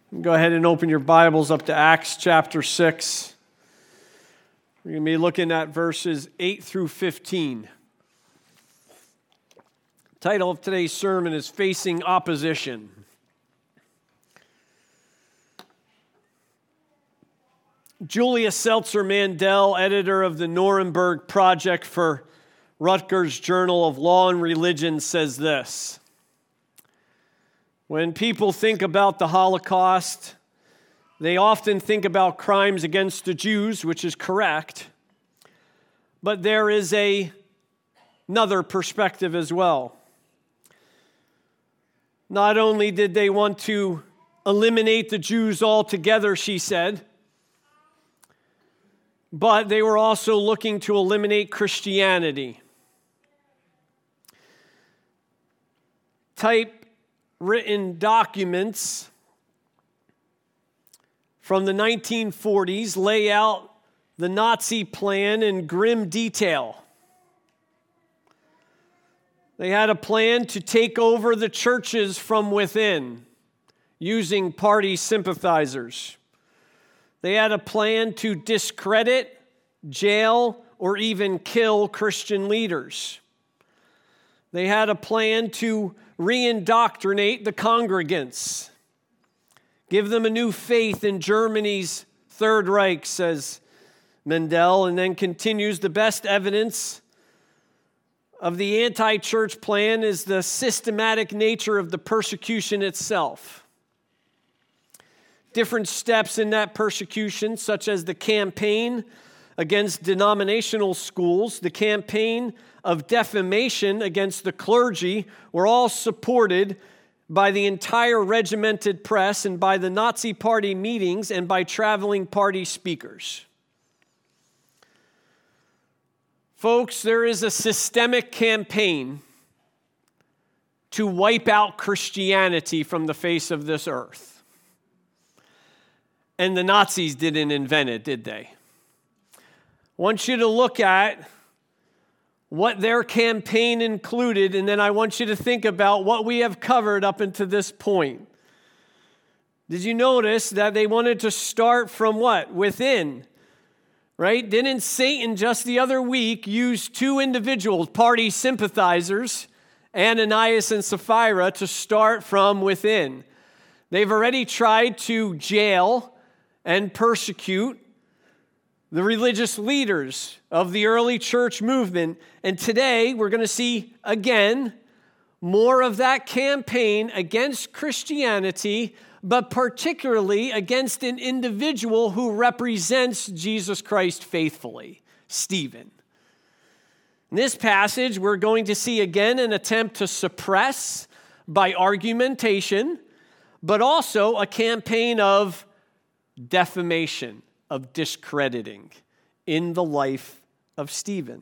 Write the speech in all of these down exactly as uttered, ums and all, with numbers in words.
Go ahead and open your Bibles up to Acts chapter six. We're going to be looking at verses eight through fifteen. The title of today's sermon is Facing Opposition. Julius Seltzer Mandel, editor of the Nuremberg Project for Rutgers Journal of Law and Religion, says this: when people think about the Holocaust, they often think about crimes against the Jews, which is correct, but there is a, another perspective as well. Not only did they want to eliminate the Jews altogether, she said, but they were also looking to eliminate Christianity. Type written documents from the nineteen forties lay out the Nazi plan in grim detail. They had a plan to take over the churches from within using party sympathizers. They had a plan to discredit, jail, or even kill Christian leaders. They had a plan to re-indoctrinate the congregants, give them a new faith in Germany's Third Reich, says Mandel, and then continues, the best evidence of the anti-church plan is the systematic nature of the persecution itself. Different steps in that persecution, such as the campaign against denominational schools, the campaign of defamation against the clergy, were all supported by the entire regimented press and by the Nazi Party meetings and by traveling party speakers. Folks, there is a systemic campaign to wipe out Christianity from the face of this earth. And the Nazis didn't invent it, did they? I want you to look at what their campaign included, and then I want you to think about what we have covered up until this point. Did you notice that they wanted to start from what? Within, right? Didn't Satan just the other week use two individuals, party sympathizers, Ananias and Sapphira, to start from within? They've already tried to jail and persecute the religious leaders of the early church movement. And today we're going to see again more of that campaign against Christianity, but particularly against an individual who represents Jesus Christ faithfully, Stephen. In this passage, we're going to see again an attempt to suppress by argumentation, but also a campaign of defamation, of discrediting in the life of Stephen.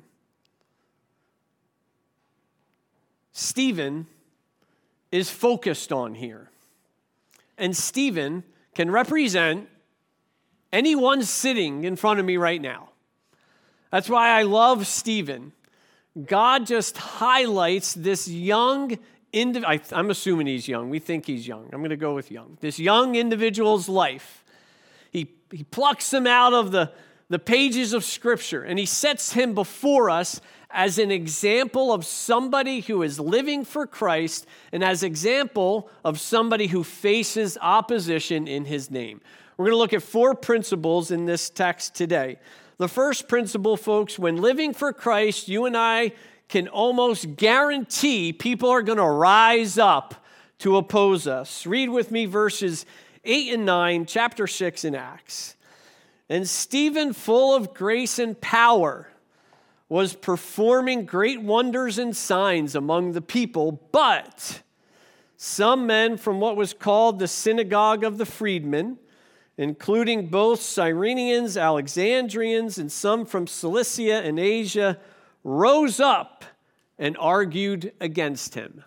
Stephen is focused on here. And Stephen can represent anyone sitting in front of me right now. That's why I love Stephen. God just highlights this young individual. I'm assuming he's young. We think he's young. I'm going to go with young. This young individual's life. He, he plucks him out of the, the pages of Scripture, and he sets him before us as an example of somebody who is living for Christ and as an example of somebody who faces opposition in his name. We're going to look at four principles in this text today. The first principle, folks, when living for Christ, you and I can almost guarantee people are going to rise up to oppose us. Read with me verses eight and nine, chapter six in Acts. And Stephen, full of grace and power, was performing great wonders and signs among the people, but some men from what was called the synagogue of the freedmen, including both Cyrenians, Alexandrians, and some from Cilicia and Asia, rose up and argued against him.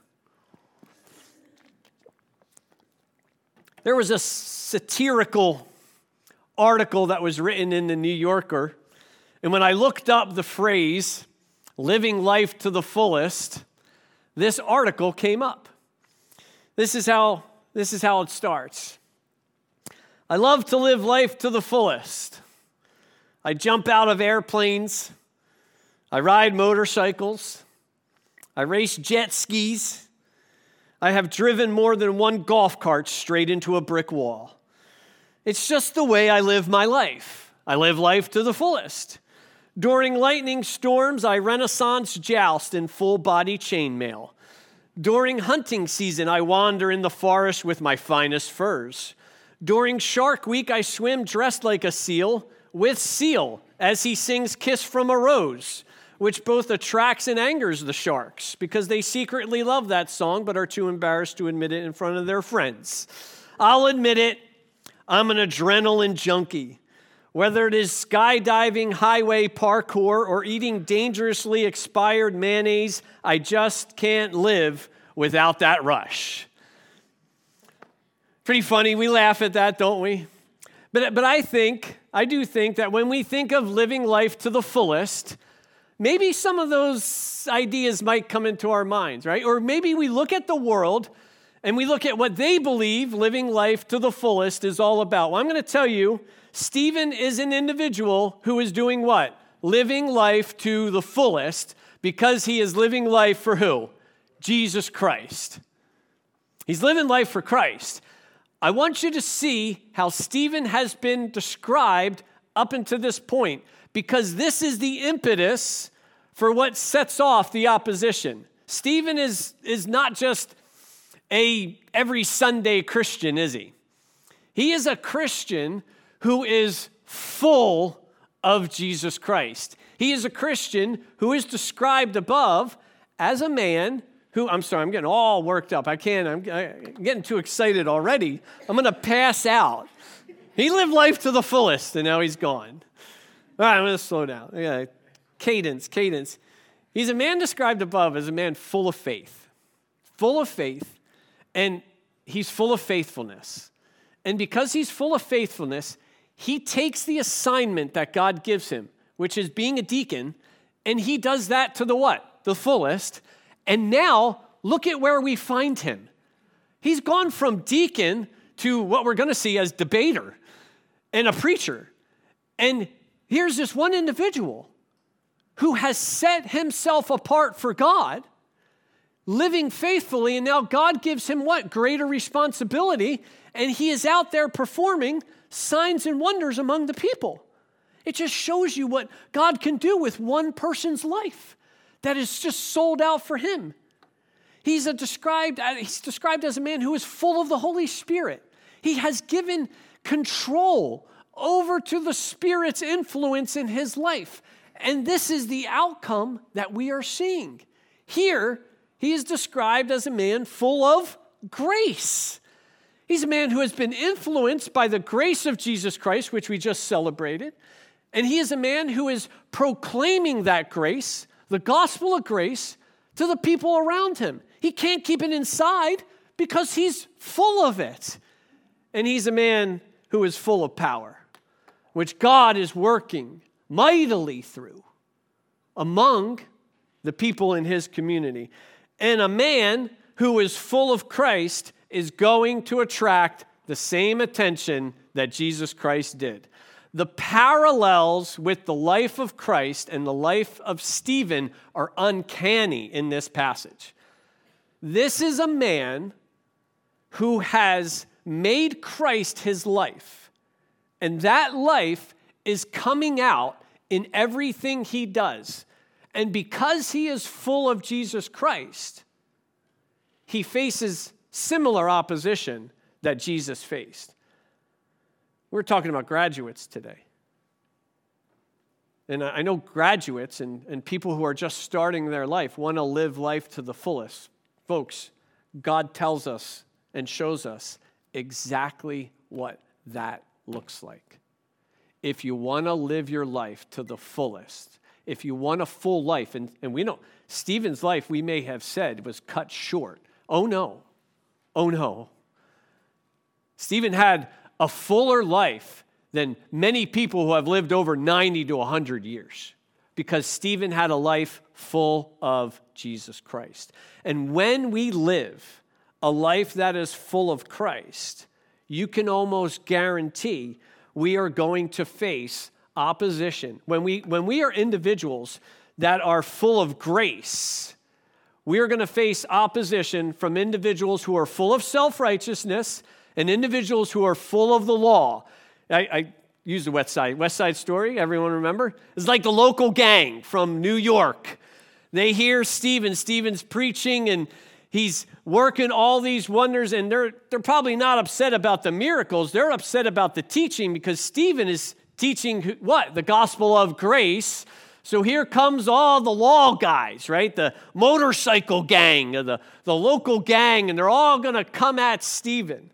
There was a satirical article that was written in the New Yorker, and when I looked up the phrase, living life to the fullest, this article came up. This is how, this is how it starts. I love to live life to the fullest. I jump out of airplanes. I ride motorcycles. I race jet skis. I have driven more than one golf cart straight into a brick wall. It's just the way I live my life. I live life to the fullest. During lightning storms, I Renaissance joust in full-body chainmail. During hunting season, I wander in the forest with my finest furs. During Shark Week, I swim dressed like a seal with Seal as he sings Kiss from a Rose, which both attracts and angers the sharks because they secretly love that song but are too embarrassed to admit it in front of their friends. I'll admit it, I'm an adrenaline junkie. Whether it is skydiving, highway parkour, or eating dangerously expired mayonnaise, I just can't live without that rush. Pretty funny. We laugh at that, don't we? But, but I think, I do think that when we think of living life to the fullest, maybe some of those ideas might come into our minds, right? Or maybe we look at the world and we look at what they believe living life to the fullest is all about. Well, I'm going to tell you, Stephen is an individual who is doing what? Living life to the fullest because he is living life for who? Jesus Christ. He's living life for Christ. I want you to see how Stephen has been described up until this point because this is the impetus for what sets off the opposition. Stephen is, is not just a every Sunday Christian, is he? He is a Christian who is full of Jesus Christ. He is a Christian who is described above as a man who, I'm sorry, I'm getting all worked up. I can't, I'm, I'm getting too excited already. I'm going to pass out. He lived life to the fullest, and now he's gone. All right, I'm going to slow down. Yeah, cadence, cadence. He's a man described above as a man full of faith, full of faith, and he's full of faithfulness. And because he's full of faithfulness, he takes the assignment that God gives him, which is being a deacon, and he does that to the what? The fullest. And now, look at where we find him. He's gone from deacon to what we're going to see as debater and a preacher. And here's this one individual who has set himself apart for God, living faithfully, and now God gives him what? Greater responsibility, and he is out there performing signs and wonders among the people. It just shows you what God can do with one person's life that is just sold out for him. He's a described, he's described as a man who is full of the Holy Spirit. He has given control over to the Spirit's influence in his life. And this is the outcome that we are seeing. Here, he is described as a man full of grace. He's a man who has been influenced by the grace of Jesus Christ, which we just celebrated. And he is a man who is proclaiming that grace, the gospel of grace, to the people around him. He can't keep it inside because he's full of it. And he's a man who is full of power, which God is working mightily through among the people in his community. And a man who is full of Christ is going to attract the same attention that Jesus Christ did. The parallels with the life of Christ and the life of Stephen are uncanny in this passage. This is a man who has made Christ his life, and that life is coming out in everything he does. And because he is full of Jesus Christ, he faces similar opposition that Jesus faced. We're talking about graduates today. And I know graduates and, and people who are just starting their life want to live life to the fullest. Folks, God tells us and shows us exactly what that looks like. If you want to live your life to the fullest, if you want a full life, and, and we know Stephen's life, we may have said, was cut short. Oh no. Oh no. Stephen had a fuller life than many people who have lived over ninety to one hundred years because Stephen had a life full of Jesus Christ. And when we live a life that is full of Christ, you can almost guarantee we are going to face opposition. When we, when we are individuals that are full of grace, we are going to face opposition from individuals who are full of self-righteousness and individuals who are full of the law. I, I use the West Side, West Side Story, everyone remember? It's like the local gang from New York. They hear Stephen, Stephen's preaching, and he's working all these wonders, and they're, they're probably not upset about the miracles. They're upset about the teaching because Stephen is teaching what? The gospel of grace. So here comes all the law guys, right? The motorcycle gang, or the, the local gang, and they're all going to come at Stephen.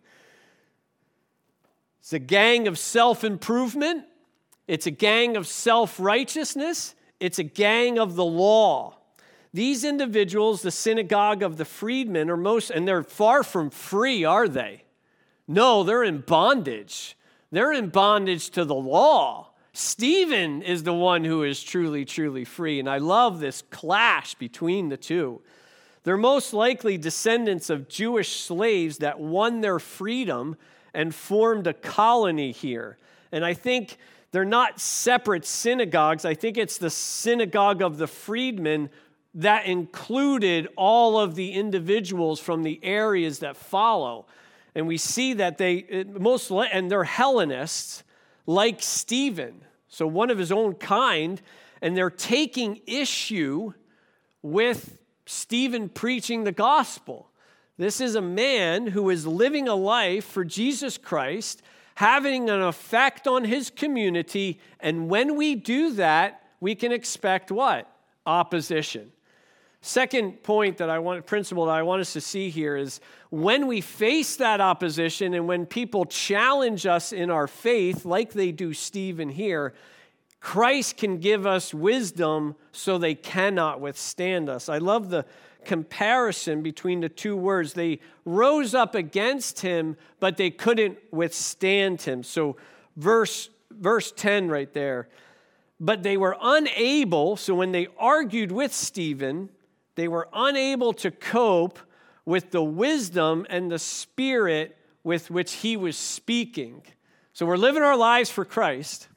It's a gang of self-improvement. It's a gang of self-righteousness. It's a gang of the law. These individuals, the synagogue of the freedmen, are most, and they're far from free, are they? No, they're in bondage. They're in bondage to the law. Stephen is the one who is truly, truly free, and I love this clash between the two. They're most likely descendants of Jewish slaves that won their freedom and formed a colony here. And I think they're not separate synagogues. I think it's the synagogue of the freedmen that included all of the individuals from the areas that follow. And we see that they, most, and they're Hellenists, like Stephen, so one of his own kind, and they're taking issue with Stephen preaching the gospel. This is a man who is living a life for Jesus Christ, having an effect on his community, and when we do that, we can expect what? Opposition. Second point that I want, principle that I want us to see here is when we face that opposition and when people challenge us in our faith, like they do Stephen here, Christ can give us wisdom so they cannot withstand us. I love the comparison between the two words. They rose up against him, but they couldn't withstand him. So verse, verse ten right there. But they were unable, so when they argued with Stephen, they were unable to cope with the wisdom and the spirit with which he was speaking. So we're living our lives for Christ.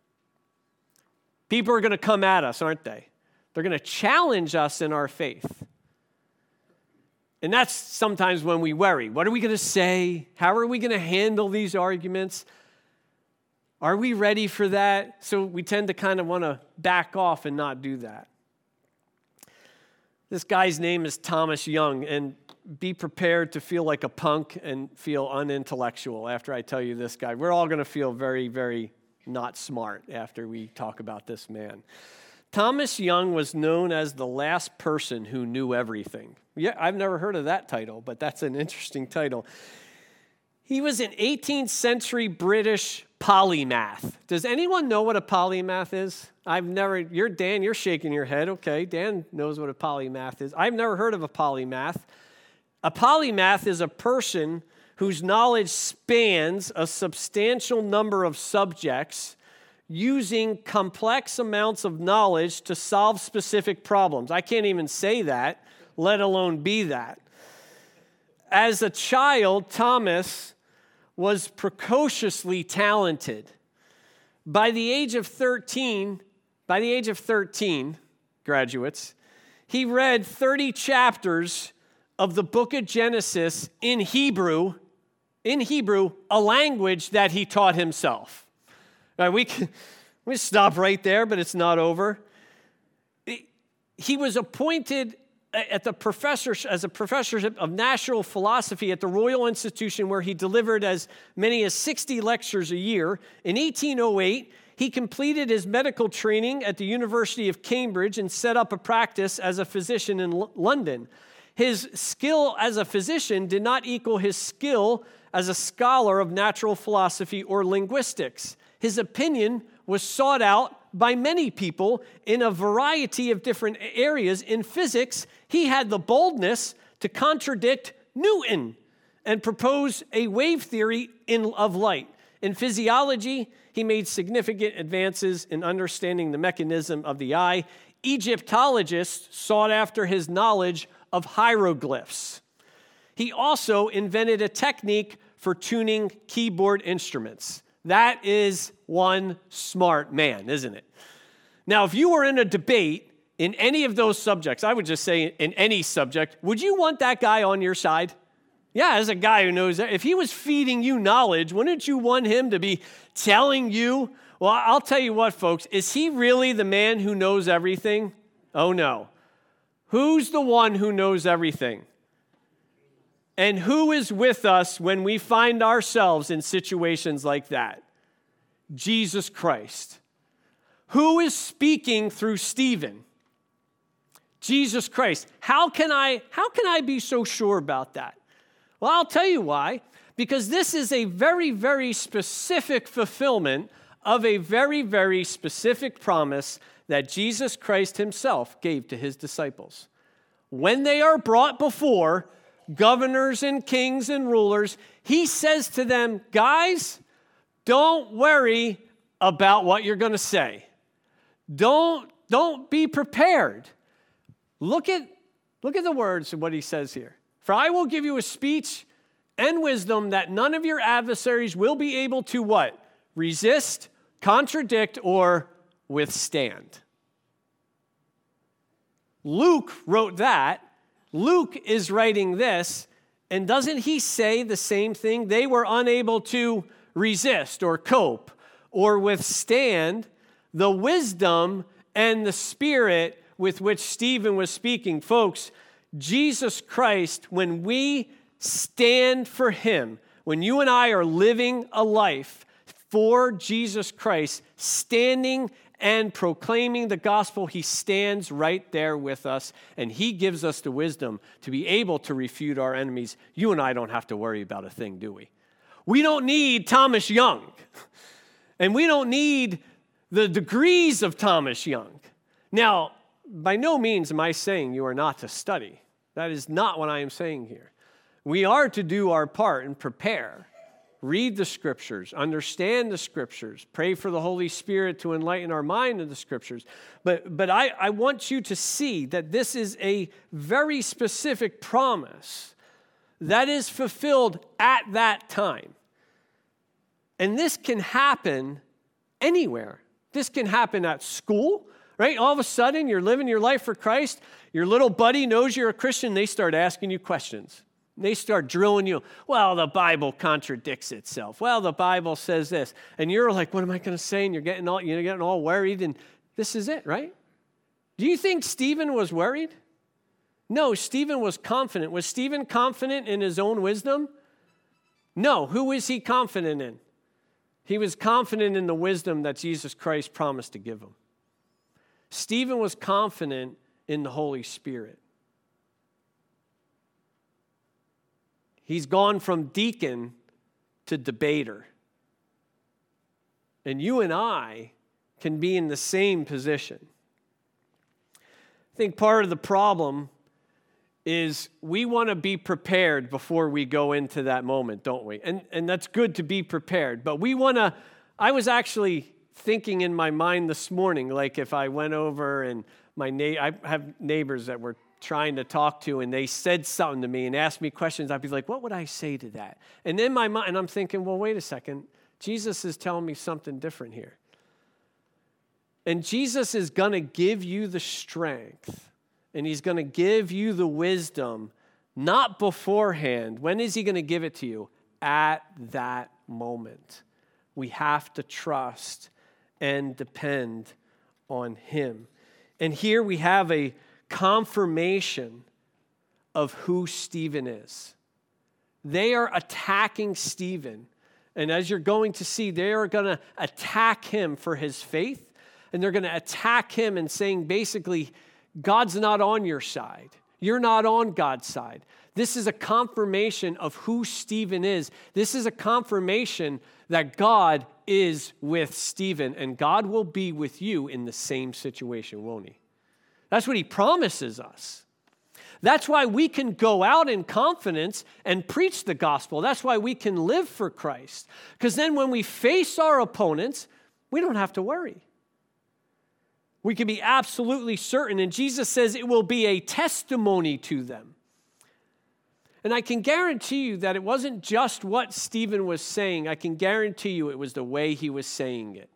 People are going to come at us, aren't they? They're going to challenge us in our faith. And that's sometimes when we worry. What are we going to say? How are we going to handle these arguments? Are we ready for that? So we tend to kind of want to back off and not do that. This guy's name is Thomas Young, and be prepared to feel like a punk and feel unintellectual after I tell you this guy. We're all going to feel very, very not smart after we talk about this man. Thomas Young was known as the last person who knew everything. Yeah, I've never heard of that title, but that's an interesting title. He was an eighteenth century British polymath. Does anyone know what a polymath is? I've never, you're Dan, you're shaking your head. Okay, Dan knows what a polymath is. I've never heard of a polymath. A polymath is a person whose knowledge spans a substantial number of subjects using complex amounts of knowledge to solve specific problems. I can't even say that, let alone be that. As a child, Thomas was precociously talented. By the age of thirteen, by the age of thirteen, graduates, he read thirty chapters of the book of Genesis in Hebrew, in Hebrew, a language that he taught himself. All right, we can we stop right there, but it's not over. He was appointed at the professor as a professorship of natural philosophy at the Royal Institution, where he delivered as many as sixty lectures a year. In eighteen oh eight, he completed his medical training at the University of Cambridge and set up a practice as a physician in L- London. His skill as a physician did not equal his skill as a scholar of natural philosophy or linguistics. His opinion was sought out by many people in a variety of different areas. In physics, he had the boldness to contradict Newton and propose a wave theory in, of light. In physiology, he made significant advances in understanding the mechanism of the eye. Egyptologists sought after his knowledge of hieroglyphs. He also invented a technique for tuning keyboard instruments. That is one smart man, isn't it? Now, if you were in a debate in any of those subjects, I would just say in any subject, would you want that guy on your side? Yeah, as a guy who knows that. If he was feeding you knowledge, wouldn't you want him to be telling you? Well, I'll tell you what, folks, is he really the man who knows everything? Oh, no. Who's the one who knows everything? And who is with us when we find ourselves in situations like that? Jesus Christ. Who is speaking through Stephen? Jesus Christ. How can I, how can I be so sure about that? Well, I'll tell you why. Because this is a very, very specific fulfillment of a very, very specific promise that Jesus Christ himself gave to his disciples. When they are brought before governors and kings and rulers, he says to them, guys, don't worry about what you're going to say. Don't, don't be prepared. Look at, look at the words of what he says here. For I will give you a speech and wisdom that none of your adversaries will be able to what? Resist, contradict, or withstand. Luke wrote that. Luke is writing this, and doesn't he say the same thing? They were unable to resist or cope or withstand the wisdom and the spirit with which Stephen was speaking. Folks, Jesus Christ, when we stand for him, when you and I are living a life for Jesus Christ, standing and proclaiming the gospel, he stands right there with us, and he gives us the wisdom to be able to refute our enemies. You and I don't have to worry about a thing, do we? We don't need Thomas Young, and we don't need the degrees of Thomas Young. Now, by no means am I saying you are not to study. That is not what I am saying here. We are to do our part and prepare. Read the scriptures, understand the scriptures, pray for the Holy Spirit to enlighten our mind to the scriptures. But, but I, I want you to see that this is a very specific promise that is fulfilled at that time. And this can happen anywhere. This can happen at school, right? All of a sudden, you're living your life for Christ. Your little buddy knows you're a Christian. They start asking you questions. They start drilling you. Well, the Bible contradicts itself. Well, the Bible says this. And you're like, what am I going to say? And you're getting all, you're getting all worried. And this is it, right? Do you think Stephen was worried? No, Stephen was confident. Was Stephen confident in his own wisdom? No. Who is he confident in? He was confident in the wisdom that Jesus Christ promised to give him. Stephen was confident in the Holy Spirit. He's gone from deacon to debater. And you and I can be in the same position. I think part of the problem is we want to be prepared before we go into that moment, don't we? And, and that's good to be prepared. But we want to, I was actually thinking in my mind this morning, like if I went over and my na- I have neighbors that were trying to talk to, and they said something to me and asked me questions, I'd be like, what would I say to that? And in my mind, and I'm thinking, well, wait a second. Jesus is telling me something different here. And Jesus is going to give you the strength, and he's going to give you the wisdom, not beforehand. When is he going to give it to you? At that moment. We have to trust and depend on him. And here we have a confirmation of who Stephen is. They are attacking Stephen. And as you're going to see, they are going to attack him for his faith. And they're going to attack him and saying basically, God's not on your side. You're not on God's side. This is a confirmation of who Stephen is. This is a confirmation that God is with Stephen, and God will be with you in the same situation, won't he? That's what he promises us. That's why we can go out in confidence and preach the gospel. That's why we can live for Christ. Because then when we face our opponents, we don't have to worry. We can be absolutely certain. And Jesus says it will be a testimony to them. And I can guarantee you that it wasn't just what Stephen was saying. I can guarantee you it was the way he was saying it.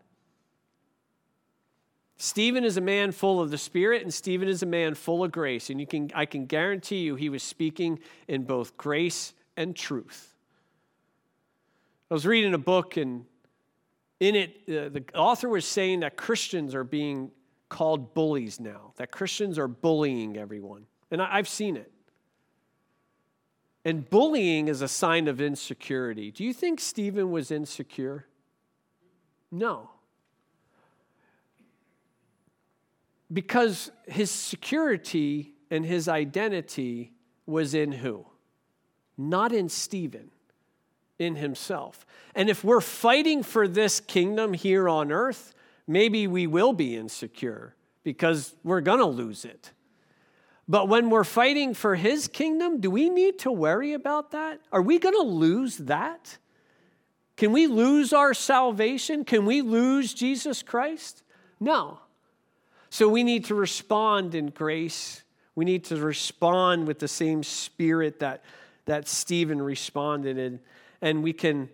Stephen is a man full of the Spirit, and Stephen is a man full of grace. And you can, I can guarantee you he was speaking in both grace and truth. I was reading a book, and in it, uh, the author was saying that Christians are being called bullies now, that Christians are bullying everyone. And I, I've seen it. And bullying is a sign of insecurity. Do you think Stephen was insecure? No. Because his security and his identity was in who? Not in Stephen, in himself. And if we're fighting for this kingdom here on earth, maybe we will be insecure because we're going to lose it. But when we're fighting for his kingdom, do we need to worry about that? Are we going to lose that? Can we lose our salvation? Can we lose Jesus Christ? No. So we need to respond in grace. We need to respond with the same spirit that, that Stephen responded in. And we can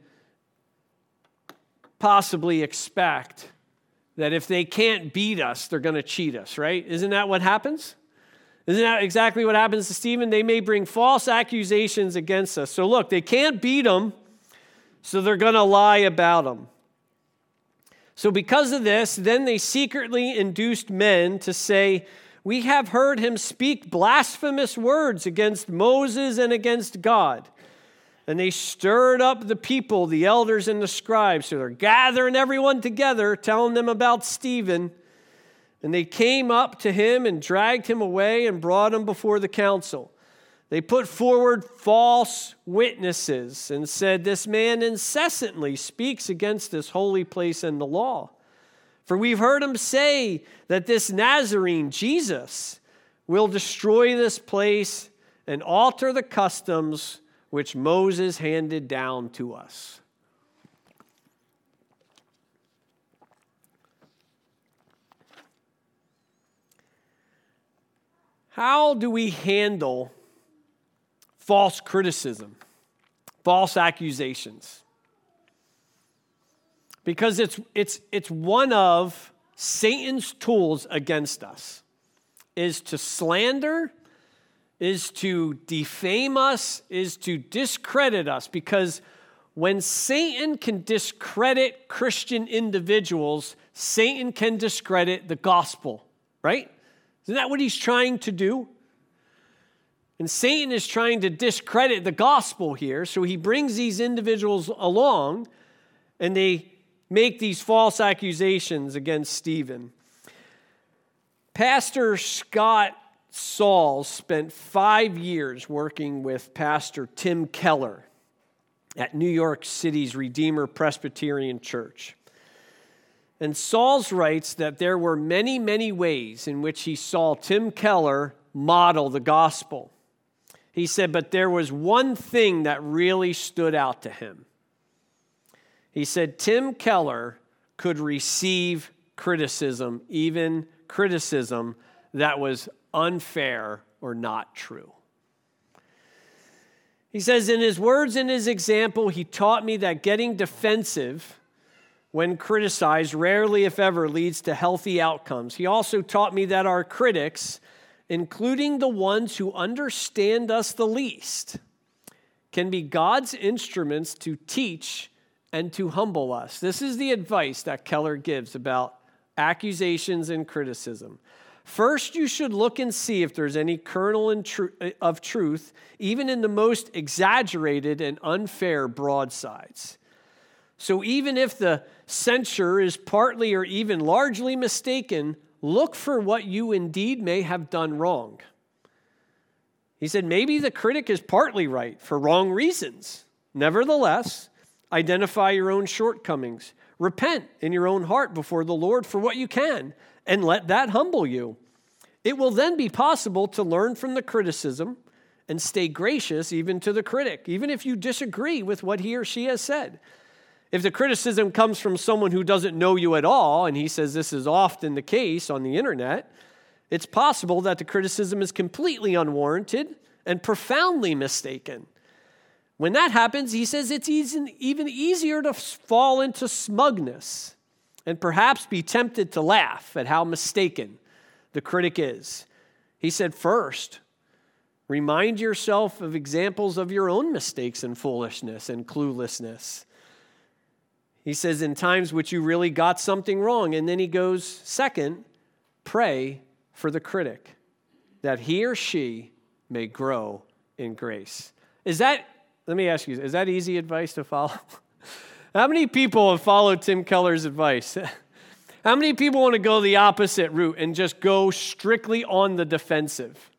possibly expect that if they can't beat us, they're going to cheat us, right? Isn't that what happens? Isn't that exactly what happens to Stephen? They may bring false accusations against us. So look, they can't beat him, so they're going to lie about him. So because of this, then they secretly induced men to say, "We have heard him speak blasphemous words against Moses and against God." And they stirred up the people, the elders and the scribes. So they're gathering everyone together, telling them about Stephen. And they came up to him and dragged him away and brought him before the council. They put forward false witnesses and said, "This man incessantly speaks against this holy place and the law. For we've heard him say that this Nazarene, Jesus, will destroy this place and alter the customs which Moses handed down to us." How do we handle false criticism, false accusations? Because it's, it's, it's one of Satan's tools against us, is to slander, is to defame us, is to discredit us. Because when Satan can discredit Christian individuals, Satan can discredit the gospel, right? Isn't that what he's trying to do? And Satan is trying to discredit the gospel here, so he brings these individuals along, and they make these false accusations against Stephen. Pastor Scott Sauls spent five years working with Pastor Tim Keller at New York City's Redeemer Presbyterian Church. And Sauls writes that there were many, many ways in which he saw Tim Keller model the gospel. He said, but there was one thing that really stood out to him. He said, Tim Keller could receive criticism, even criticism that was unfair or not true. He says, in his words and his example, he taught me that getting defensive when criticized rarely, if ever, leads to healthy outcomes. He also taught me that our critics, including the ones who understand us the least, can be God's instruments to teach and to humble us. This is the advice that Keller gives about accusations and criticism. First, you should look and see if there's any kernel of truth, even in the most exaggerated and unfair broadsides. So even if the censure is partly or even largely mistaken, look for what you indeed may have done wrong. He said, maybe the critic is partly right for wrong reasons. Nevertheless, identify your own shortcomings. Repent in your own heart before the Lord for what you can, and let that humble you. It will then be possible to learn from the criticism and stay gracious even to the critic, even if you disagree with what he or she has said. If the criticism comes from someone who doesn't know you at all, and he says this is often the case on the internet, it's possible that the criticism is completely unwarranted and profoundly mistaken. When that happens, he says it's even easier to fall into smugness and perhaps be tempted to laugh at how mistaken the critic is. He said, first, remind yourself of examples of your own mistakes and foolishness and cluelessness. He says, in times which you really got something wrong. And then he goes, second, pray for the critic, that he or she may grow in grace. Is that, let me ask you, is that easy advice to follow? How many people have followed Tim Keller's advice? How many people want to go the opposite route and just go strictly on the defensive?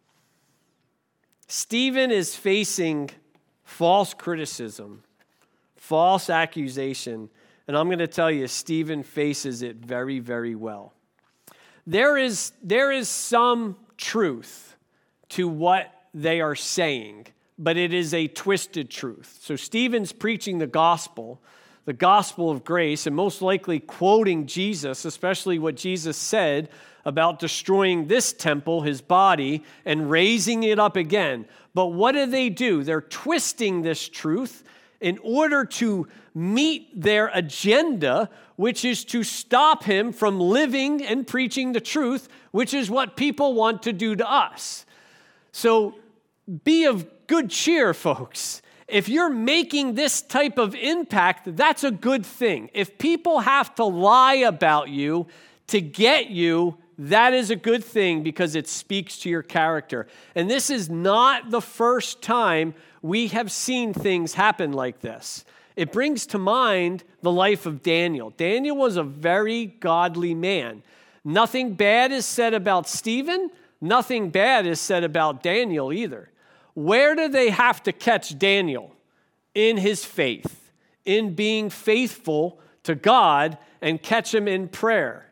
Stephen is facing false criticism, false accusation, and I'm going to tell you, Stephen faces it very, very well. There is, there is some truth to what they are saying, but it is a twisted truth. So Stephen's preaching the gospel, the gospel of grace, and most likely quoting Jesus, especially what Jesus said about destroying this temple, his body, and raising it up again. But what do they do? They're twisting this truth in order to meet their agenda, which is to stop him from living and preaching the truth, which is what people want to do to us. So be of good cheer, folks. If you're making this type of impact, that's a good thing. If people have to lie about you to get you, that is a good thing because it speaks to your character. And this is not the first time we have seen things happen like this. It brings to mind the life of Daniel. Daniel was a very godly man. Nothing bad is said about Stephen. Nothing bad is said about Daniel either. Where do they have to catch Daniel? In his faith, in being faithful to God, and catch him in prayer.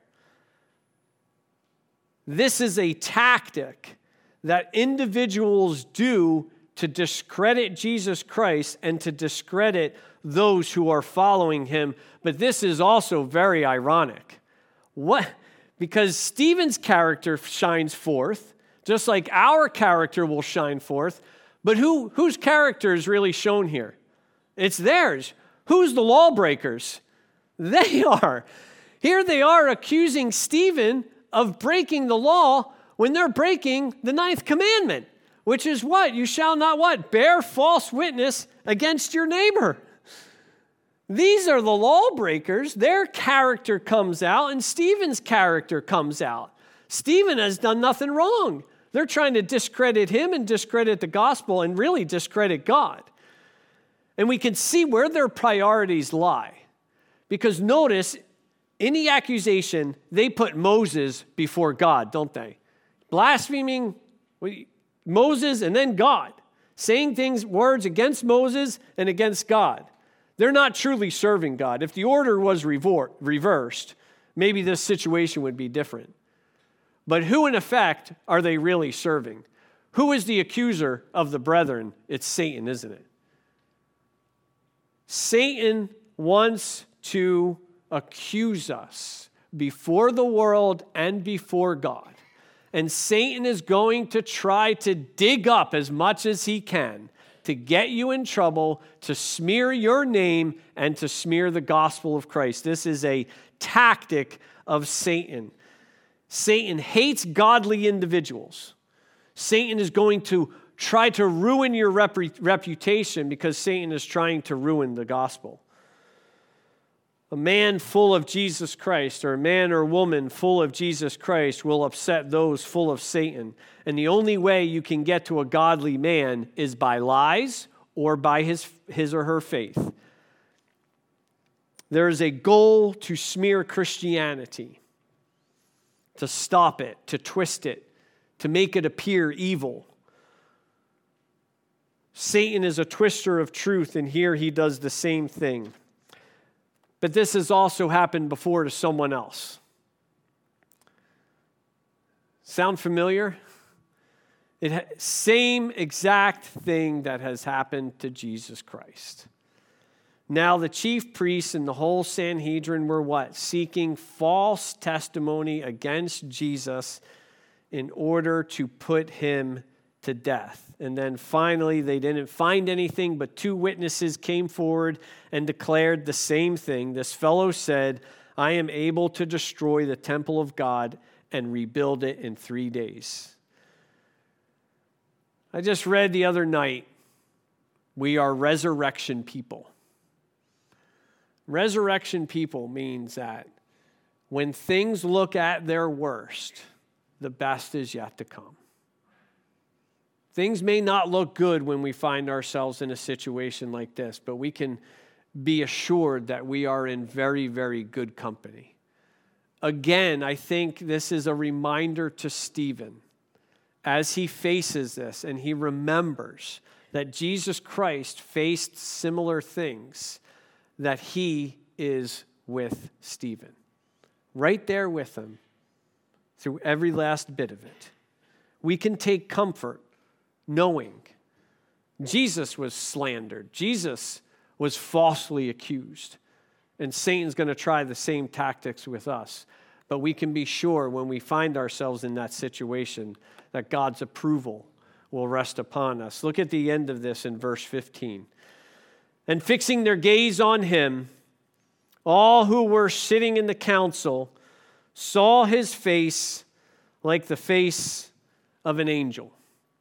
This is a tactic that individuals do to discredit Jesus Christ and to discredit those who are following him. But this is also very ironic. What? Because Stephen's character shines forth, just like our character will shine forth. But who, whose character is really shown here? It's theirs. Who's the lawbreakers? They are. Here they are accusing Stephen of breaking the law when they're breaking the ninth commandment, which is what? You shall not what? Bear false witness against your neighbor. These are the lawbreakers. Their character comes out, and Stephen's character comes out. Stephen has done nothing wrong. They're trying to discredit him and discredit the gospel and really discredit God. And we can see where their priorities lie. Because notice, in the accusation, they put Moses before God, don't they? Blaspheming Moses and then God. Saying things, words against Moses and against God. They're not truly serving God. If the order was revor- reversed, maybe this situation would be different. But who, in effect, are they really serving? Who is the accuser of the brethren? It's Satan, isn't it? Satan wants to accuse us before the world and before God. And Satan is going to try to dig up as much as he can to get you in trouble, to smear your name, and to smear the gospel of Christ. This is a tactic of Satan. Satan hates godly individuals. Satan is going to try to ruin your rep- reputation because Satan is trying to ruin the gospel. A man full of Jesus Christ, or a man or woman full of Jesus Christ, will upset those full of Satan. And the only way you can get to a godly man is by lies or by his, his or her faith. There is a goal to smear Christianity, to stop it, to twist it, to make it appear evil. Satan is a twister of truth, and here he does the same thing. But this has also happened before to someone else. Sound familiar? It ha- same exact thing that has happened to Jesus Christ. Now the chief priests and the whole Sanhedrin were what? Seeking false testimony against Jesus in order to put him to death. And then finally, they didn't find anything, but two witnesses came forward and declared the same thing. This fellow said, I am able to destroy the temple of God and rebuild it in three days. I just read the other night, we are resurrection people. Resurrection people means that when things look at their worst, the best is yet to come. Things may not look good when we find ourselves in a situation like this, but we can be assured that we are in very, very good company. Again, I think this is a reminder to Stephen as he faces this and he remembers that Jesus Christ faced similar things, that he is with Stephen, right there with him through every last bit of it. We can take comfort knowing Jesus was slandered. Jesus was falsely accused. And Satan's going to try the same tactics with us. But we can be sure when we find ourselves in that situation that God's approval will rest upon us. Look at the end of this in verse fifteen. And fixing their gaze on him, all who were sitting in the council saw his face like the face of an angel.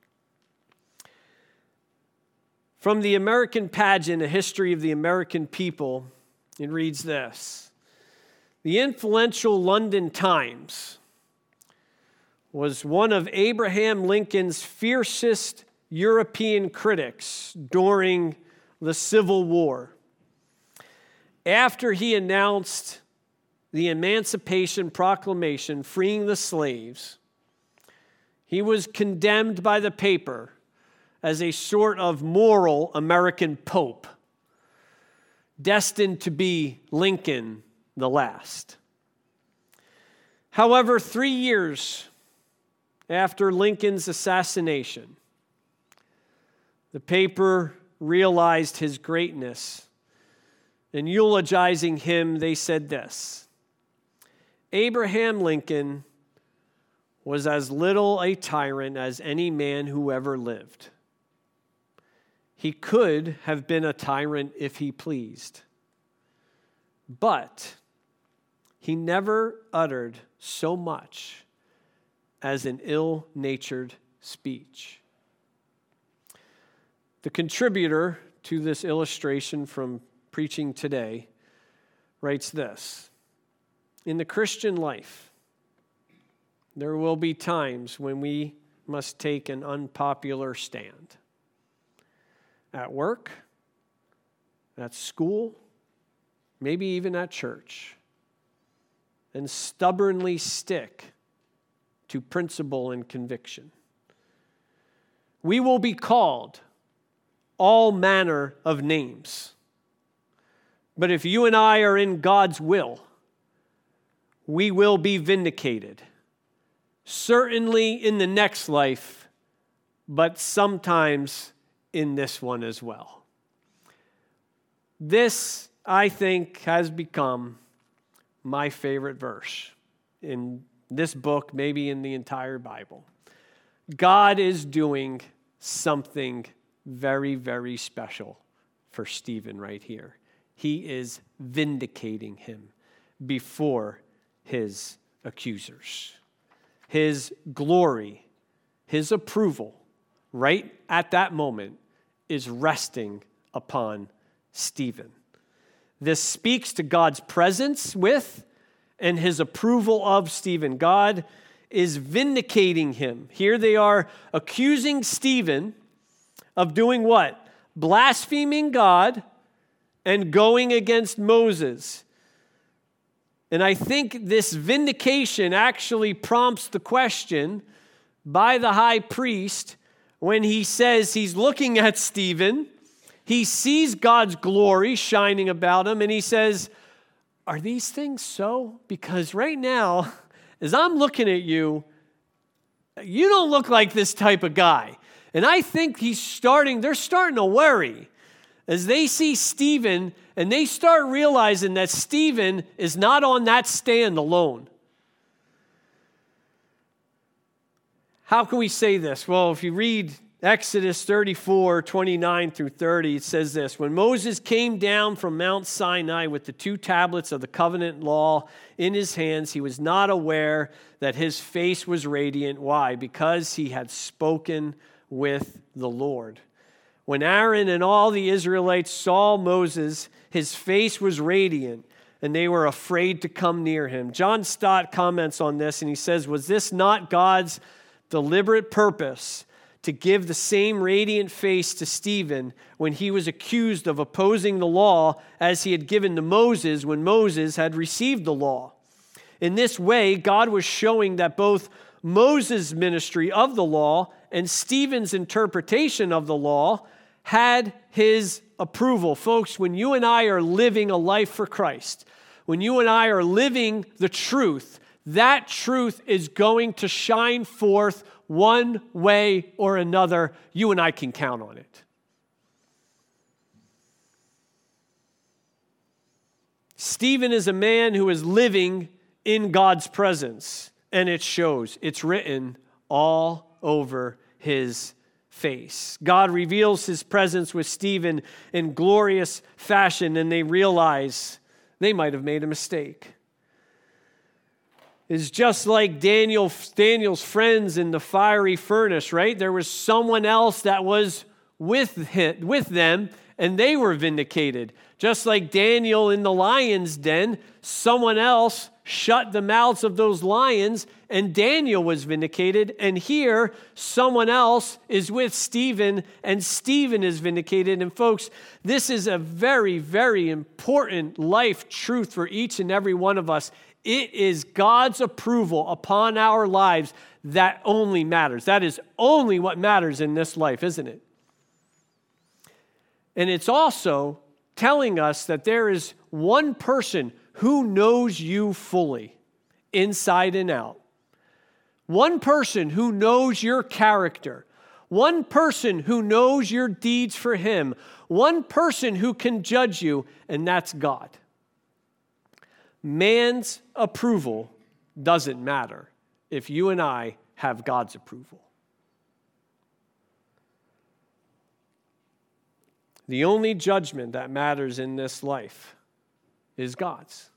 From the American Pageant, A History of the American People, it reads this. The influential London Times was one of Abraham Lincoln's fiercest European critics during the Civil War. After he announced the Emancipation Proclamation freeing the slaves, he was condemned by the paper as a sort of moral American pope, destined to be Lincoln the last. However, three years after Lincoln's assassination, the paper realized his greatness. In eulogizing him, they said this: Abraham Lincoln was as little a tyrant as any man who ever lived. He could have been a tyrant if he pleased, but he never uttered so much as an ill-natured speech. The contributor to this illustration from Preaching Today writes this: in the Christian life, there will be times when we must take an unpopular stand. At work, at school, maybe even at church, and stubbornly stick to principle and conviction. We will be called all manner of names. But if you and I are in God's will, we will be vindicated. Certainly in the next life, but sometimes in this one as well. This, I think, has become my favorite verse in this book, maybe in the entire Bible. God is doing something very, very special for Stephen right here. He is vindicating him before his accusers. His glory, his approval, right at that moment, is resting upon Stephen. This speaks to God's presence with and his approval of Stephen. God is vindicating him. Here they are accusing Stephen of doing what? Blaspheming God and going against Moses. And I think this vindication actually prompts the question by the high priest when he says he's looking at Stephen. He sees God's glory shining about him, and he says, are these things so? Because right now, as I'm looking at you, you don't look like this type of guy. And I think he's starting, they're starting to worry as they see Stephen and they start realizing that Stephen is not on that stand alone. How can we say this? Well, if you read Exodus thirty-four, twenty-nine through thirty, it says this: when Moses came down from Mount Sinai with the two tablets of the covenant law in his hands, he was not aware that his face was radiant. Why? Because he had spoken with the Lord. When Aaron and all the Israelites saw Moses, his face was radiant, and they were afraid to come near him. John Stott comments on this, and he says, was this not God's deliberate purpose to give the same radiant face to Stephen when he was accused of opposing the law as he had given to Moses when Moses had received the law? In this way, God was showing that both Moses' ministry of the law and Stephen's interpretation of the law had his approval. Folks, when you and I are living a life for Christ, when you and I are living the truth, that truth is going to shine forth one way or another. You and I can count on it. Stephen is a man who is living in God's presence, and it shows. It's written all over his face. God reveals his presence with Stephen in glorious fashion, and they realize they might have made a mistake. It's just like Daniel, Daniel's friends in the fiery furnace, right? There was someone else that was with him, with them, and they were vindicated. Just like Daniel in the lion's den, someone else shut the mouths of those lions, and Daniel was vindicated. And here, someone else is with Stephen, and Stephen is vindicated. And folks, this is a very, very important life truth for each and every one of us. It is God's approval upon our lives that only matters. That is only what matters in this life, isn't it? And it's also telling us that there is one person who knows you fully, inside and out. One person who knows your character. One person who knows your deeds for him. One person who can judge you, and that's God. Man's approval doesn't matter if you and I have God's approval. The only judgment that matters in this life is God's.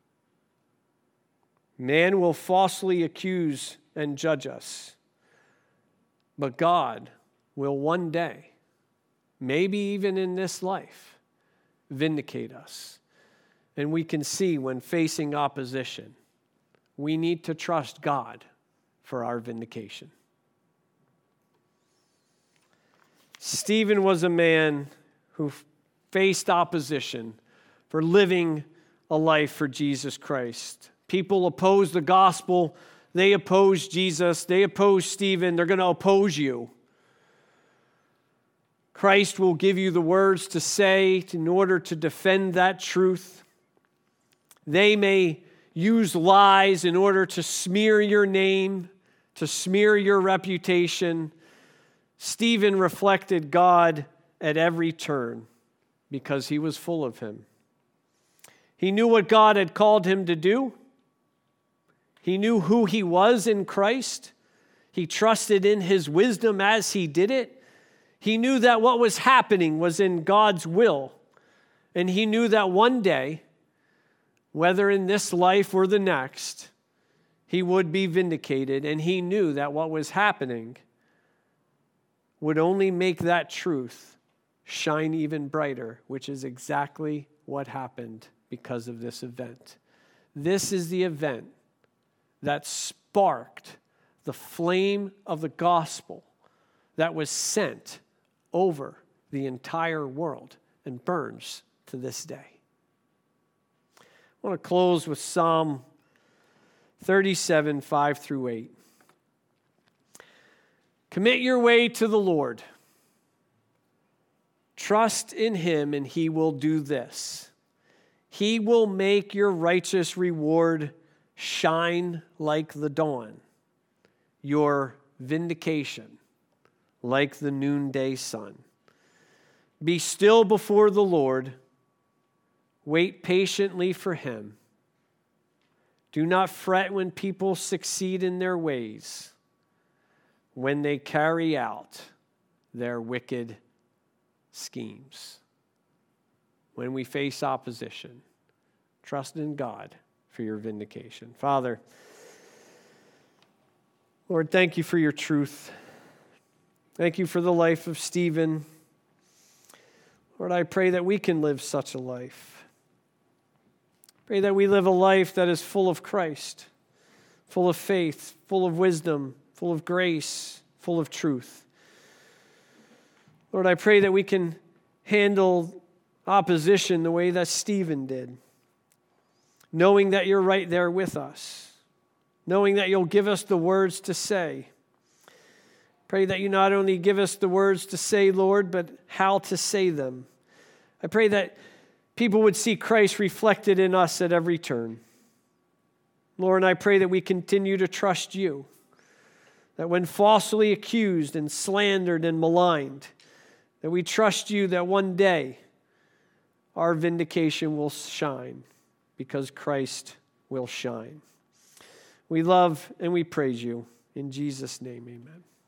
Man will falsely accuse and judge us, but God will one day, maybe even in this life, vindicate us. And we can see when facing opposition, we need to trust God for our vindication. Stephen was a man who faced opposition for living a life for Jesus Christ. People oppose the gospel. They oppose Jesus. They oppose Stephen. They're going to oppose you. Christ will give you the words to say in order to defend that truth. They may use lies in order to smear your name, to smear your reputation. Stephen reflected God at every turn because he was full of him. He knew what God had called him to do. He knew who he was in Christ. He trusted in his wisdom as he did it. He knew that what was happening was in God's will. And he knew that one day, whether in this life or the next, he would be vindicated. And he knew that what was happening would only make that truth shine even brighter, which is exactly what happened because of this event. This is the event that sparked the flame of the gospel that was sent over the entire world and burns to this day. I want to close with Psalm thirty-seven, five through eight. Commit your way to the Lord. Trust in him, and he will do this. He will make your righteous reward shine like the dawn, your vindication like the noonday sun. Be still before the Lord. Wait patiently for him. Do not fret when people succeed in their ways, when they carry out their wicked schemes. When we face opposition, trust in God for your vindication. Father, Lord, thank you for your truth. Thank you for the life of Stephen. Lord, I pray that we can live such a life. Pray that we live a life that is full of Christ, full of faith, full of wisdom, full of grace, full of truth. Lord, I pray that we can handle opposition the way that Stephen did, knowing that you're right there with us, knowing that you'll give us the words to say. Pray that you not only give us the words to say, Lord, but how to say them. I pray that people would see Christ reflected in us at every turn. Lord, and I pray that we continue to trust you, that when falsely accused and slandered and maligned, that we trust you that one day our vindication will shine because Christ will shine. We love and we praise you. In Jesus' name, amen.